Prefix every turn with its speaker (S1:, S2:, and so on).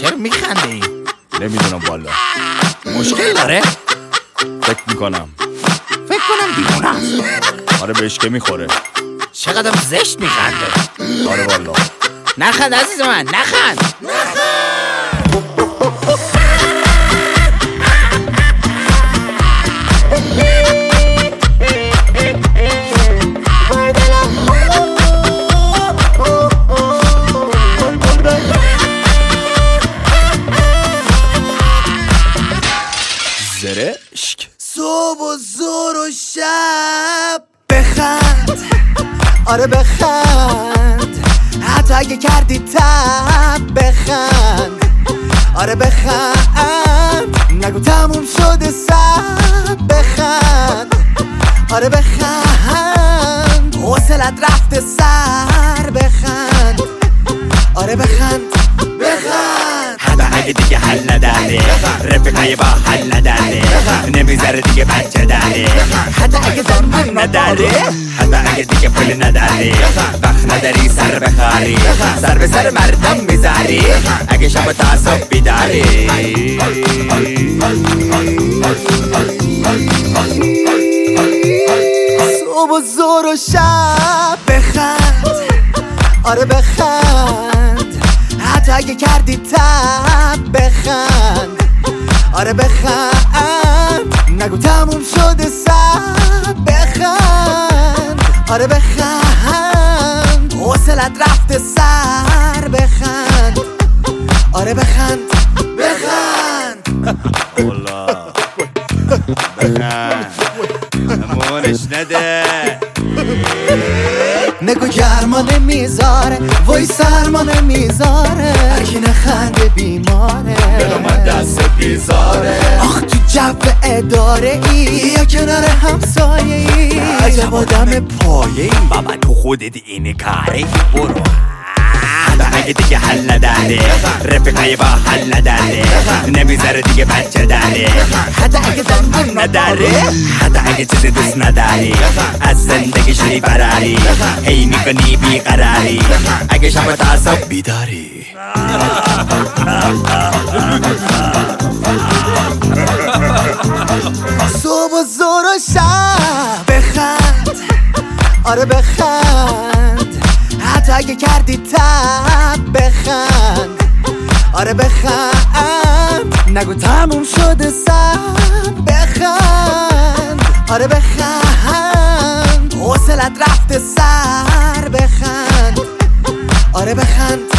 S1: چرا میخنده این؟
S2: نمیدونم والا.
S1: مشکل داره؟
S2: فکر میکنم
S1: دیوونه است.
S2: آره بهش که میخوره.
S1: چقدر زشت میخنده.
S2: آره والا.
S1: نخند عزیز من، نخند.
S2: زرشک.
S3: صبح و ظهر و شب بخند، آره بخند، حتی اگه کردی تب بخند، آره بخند، نگو تموم شده سب بخند، آره بخند، حوصلت رفته سر بخند، آره بخند بخند.
S4: حتی اگه دیگه حل نداره، رفیقای با حل نداره، نمیذاره دیگه بچه داره،
S3: حتی اگه زندگی
S4: نداره، حتی اگه دیگه پول نداری، وقت نداری سر بخاری، سر به سر مردم میذاری، اگه شب تا صبح بیداری.
S3: صبح و ظهر و شب بخند، آره بخند، حتی اگه کردی تب بخند، آره بخند، نگو تموم شده سب بخند، آره بخند، حوصلت رفته سر بخند، آره بخند بخند.
S2: والا بخند امونش نده.
S3: نگو گرما نمیذاره، وای سرما نمیذاره، هرکی نخنده بیماره،
S4: دل من دست بیزاره.
S3: آخ تو جو اداره ای یا کنار همسایه ای، عجب آدم پایه ای،
S4: بابا تو خودت اینی کاری برو. حتی اگه دیگه حل نداره، رفیقای با حل نداره، نمیذاره دیگه بچه داره،
S3: حتی اگه زندگی
S4: نداره، حتی اگه چیزی دوست نداری، از زندگی شدی فراری، هی میکنی بیقراری، اگه شب تا صبح بیداری.
S3: صبح و ظهر و شب بخند، آره بخند، حتی اگه کردی تب بخند، آره بخند، نگو تموم شده سب بخند، آره بخند، حوصلت رفته سر بخند، آره بخند